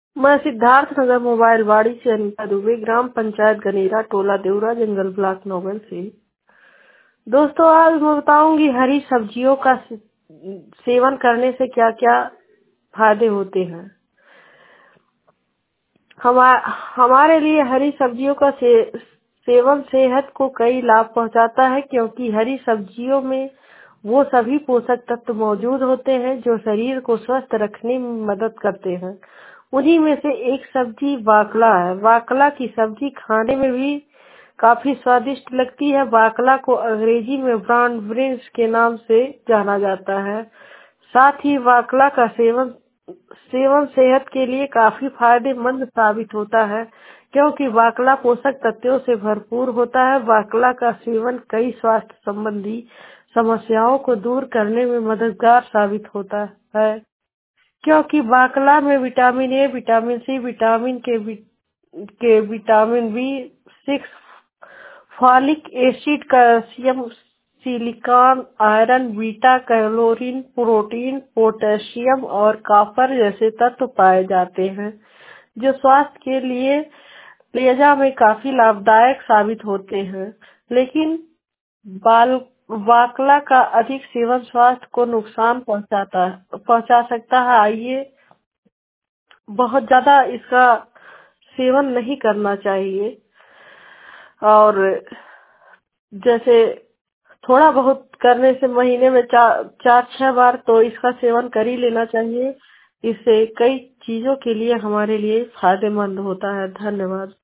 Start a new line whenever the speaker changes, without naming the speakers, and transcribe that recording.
मैं सिद्धार्थ नगर मोबाइल वाड़ी से अनिता दुबे, ग्राम पंचायत गनेरा, टोला देवरा, जंगल ब्लॉक नोबल से। दोस्तों, आज मैं बताऊंगी हरी सब्जियों का सेवन करने से क्या क्या फायदे होते हैं। हमारे लिए हरी सब्जियों का सेवन सेहत को कई लाभ पहुंचाता है, क्योंकि हरी सब्जियों में वो सभी पोषक तत्व मौजूद होते हैं जो शरीर को स्वस्थ रखने में मदद करते हैं। उन्हीं में से एक सब्जी बाकला है। बाकला की सब्जी खाने में भी काफी स्वादिष्ट लगती है। बाकला को अंग्रेजी में ब्रॉड बीन्स के नाम से जाना जाता है। साथ ही बाकला का सेवन सेवन सेहत के लिए काफी फायदेमंद साबित होता है, क्योंकि बाकला पोषक तत्वों से भरपूर होता है। बाकला का सेवन कई स्वास्थ्य संबंधी समस्याओं को दूर करने में मददगार साबित होता है, क्योंकि बाकला में vitamin A, vitamin C, vitamin B 6, folic acid, calcium, silicon, iron, beta carotene, protein, potassium और कॉपर जैसे तत्व पाए जाते हैं, जो स्वास्थ्य के लिए त्वचा में काफी लाभदायक साबित होते हैं। लेकिन बाकला का अधिक सेवन स्वास्थ्य को नुकसान पहुंचा सकता है। आइए, बहुत ज्यादा इसका सेवन नहीं करना चाहिए, और जैसे थोड़ा बहुत करने से महीने में 4-6 बार तो इसका सेवन कर ही लेना चाहिए। इससे कई चीजों के लिए हमारे लिए फायदेमंद होता है। धन्यवाद।